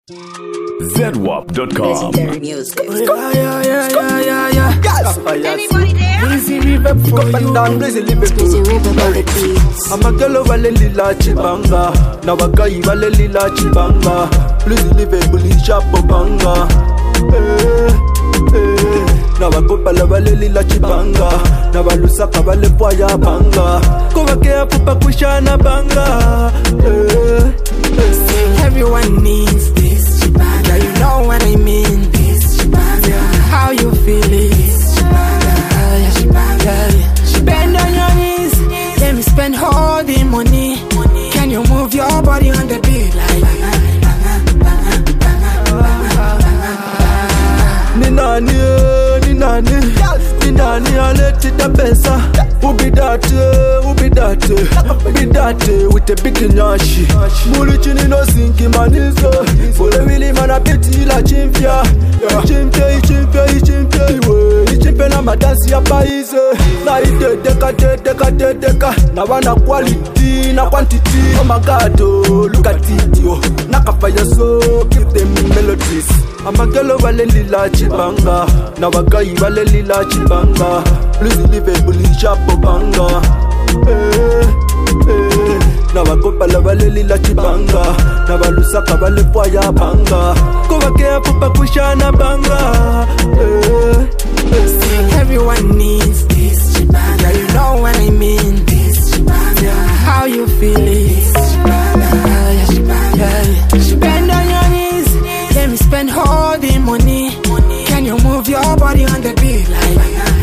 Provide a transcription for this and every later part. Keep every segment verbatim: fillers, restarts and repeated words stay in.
Z W A P dot com. Legendary music. Yeah, yeah, yeah, yeah, yeah, yeah. Yes. Anybody there? Easy river for you. Up and down, blazing live Easy river by the beats. I'm a girl over lila chibanga. Now a guy over lila chibanga. Blazing live bully chapo banga. Eh, eh. Now a go palava lila chibanga. Now a lusaka vale poya banga. Kova kea pupa kushana banga. Eh, eh. Everyone needs this chibanga. Yeah, you know what I mean. This chibanga. How you feel it? Yeah, chibanga. Yeah. Bend on your knees. Let me spend all the money. Can you move your body on the beat like? Ni nani, ni nani, ni nani aletita pesa. Who be that, who be that, be that with a big nyashi. Muluchini no sinki manizo. Fole wili mana peti la chimpia. Chimpia, chimpia, chimpia. Chimpia na madansi ya paize. Na ide deka, deka, deka. Na wana quality, na quantity. Oh my God, oh, look at it, yo. Nakafaya so, give them melodies. I'm a girl over lila chibanga. Now a guy over lila chibanga. Please live a bully chapo banga. Eh, eh. Now a go palava lila chibanga. Now a lusaka vale poya banga. Kova kea pupa kushana banga. Eh, eh. Everyone needs this chibanga. Yeah, you know what I mean. This chibanga. Yeah. How you feel it? Chibanga. Yeah, chibanga. Yeah. Bend on your knees. Let me spend all the money. Can you move your body on the beat like?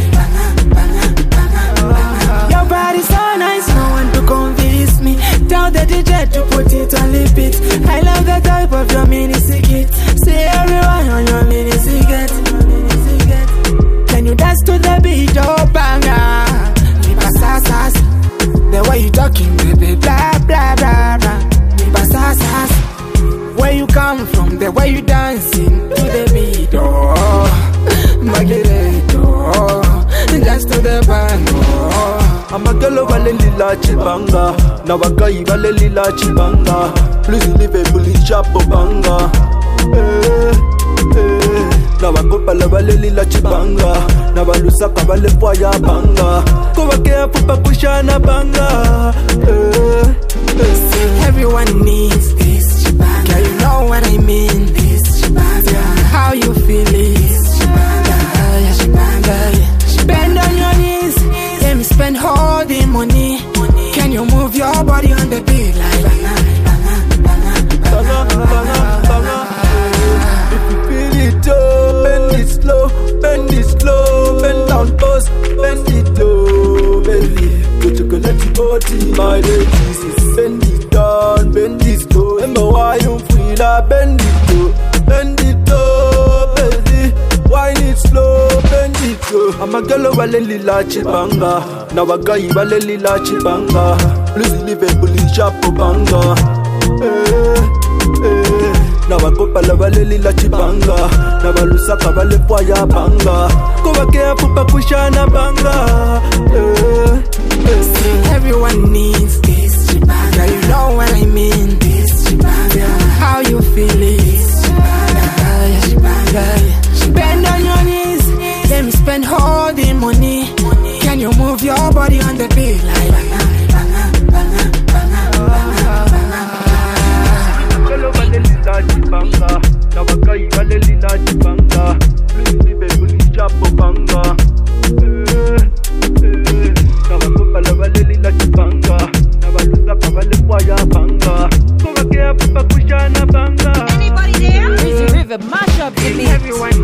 Your body's so nice, no one to convince me. Tell the D J to put it on repeat. I love the type of your mini cigarette. See everyone on your mini cigarette. Can you dance to the beat, oh banga? Libasasas, the way you talking, baby, blah blah blah blah. Libasasas, where you come from, the way you dancing to the beat, oh, Magirito, oh, dance to the band, oh. I'm a girl over lila chibanga. Now a guy over lila chibanga. Please live a bully chapo banga. Eh, eh. Now I go palava lila chibanga. Now I lusaka vale poya banga. Kova kea pupa kushana banga. Eh, eh. Everyone needs this chibanga. Yeah, you know what I mean. This chibanga. Yeah. How you feel it? Chibanga. Yeah, chibanga. Yeah. Bend on your knees. Let me spend all the money. Can you move your body on the beat like? Banga, banga, banga. If you feel it, oh, bend it slow, bend it slow, bend down post, bend it low, bend it. Go chocolate body, my ladies. Bend it down, bend it slow. Remember why you feel that? Bend it low, bend it low, baby. Wine it slow, bend it low. I'm a girl over lila chibanga. Now a guy over lila chibanga. Please live a bully chapo banga. Eh, eh. Now I go palava lila chibanga. Now I lusaka vale poya banga. Kova kea pupa kushana banga. Eh, eh. Everyone needs this chibanga. Yeah, you know what I mean. This chibanga. Yeah. How you feel it? Chibanga. Yeah, chibanga. Yeah. Bend on your knees. Let me spend all the money. Can you move your body on the beat like? Chibanga, now a guy vale lila chibanga. Please live a bully chapo banga. Eh, eh. Now a go palava lila chibanga. Now a lusaka vale poya banga. Kova kea pupa kushana banga. Anybody there? Easy river, mash up the beats. Everyone